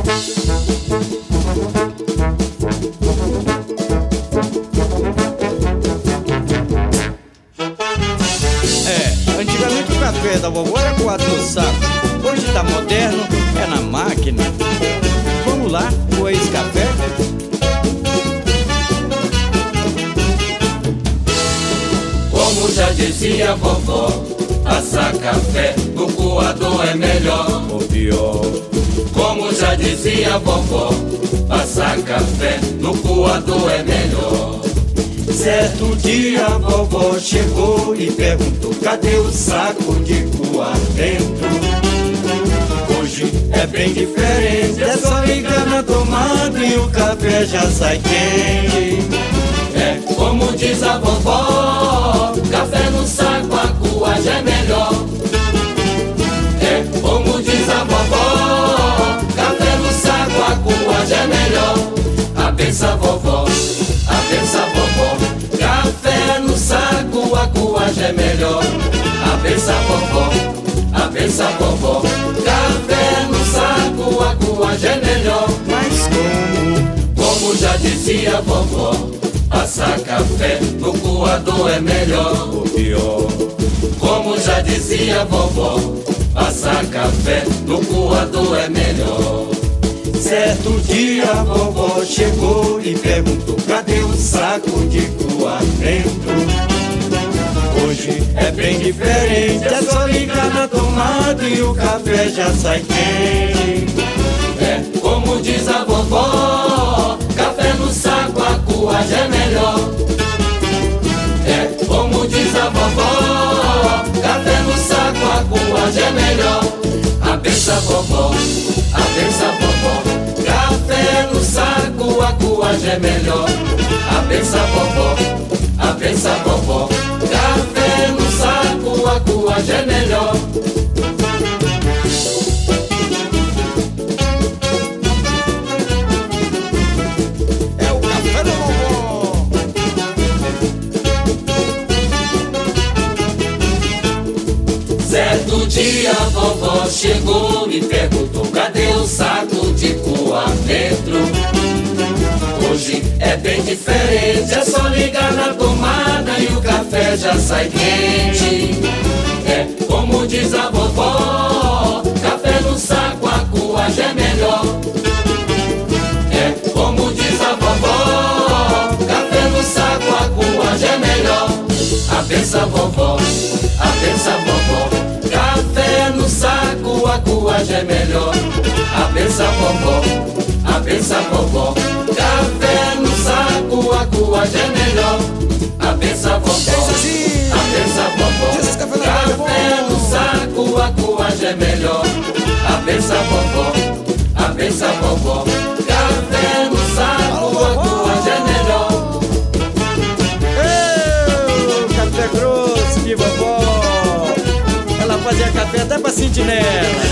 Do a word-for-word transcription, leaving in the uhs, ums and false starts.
É, antigamente o café da vovó era coado no saco. Hoje tá moderno, é na máquina. Vamos lá, o ex-café. Como já dizia a vovó, passar café no coador é melhor ou pior. Como já dizia a vovó, passar café no coador é melhor. Certo dia a vovó chegou e perguntou: cadê o saco de coar dentro? Hoje é bem diferente, é só ligar na tomada e o café já sai quente. É como diz a vovó, café no saco, a coagem é melhor. É como diz a vovó, café no saco, a coagem é melhor. A benção vovó, a benção vovó, café no saco, a coagem é melhor. A benção vovó, a benção vovó, café no saco, a coagem é melhor. Mas como? Como já dizia a vovó, passar café no coador é melhor ou pior. Como já dizia a vovó, passar café no coador é melhor. Certo dia a vovó chegou e perguntou: cadê o saco de coar dentro? Hoje é bem diferente, é só ligar na tomada e o café já sai quente. É como diz a vovó, café no saco, a coagem é melhor. É como diz a vovó, café no saco, a coagem é melhor. A benção vovó, a benção vovó, café no saco, a coagem é melhor. A benção vovó, a benção vovó, café no saco, a coagem é melhor. É o café da vovó. Certo dia a vovó chegou e perguntou: cadê o saco de coar dentro? Hoje é bem diferente, é só ligar na tomada e o café já sai quente. É como diz a vovó, café no saco, a coagem é melhor. É como diz a vovó, café no saco, a coagem é melhor. A benção vovó, a benção vovó, café no saco, a coagem é melhor. A benção vovó, a benção vovó, café no saco, a coagem é melhor. A benção vovó, a benção vovó, café no saco, a coagem é melhor. A benção vovó, a benção vovó, café no saco, a coagem é melhor. Ei, café grosso de vovó. Ela fazia café até pra sentinela.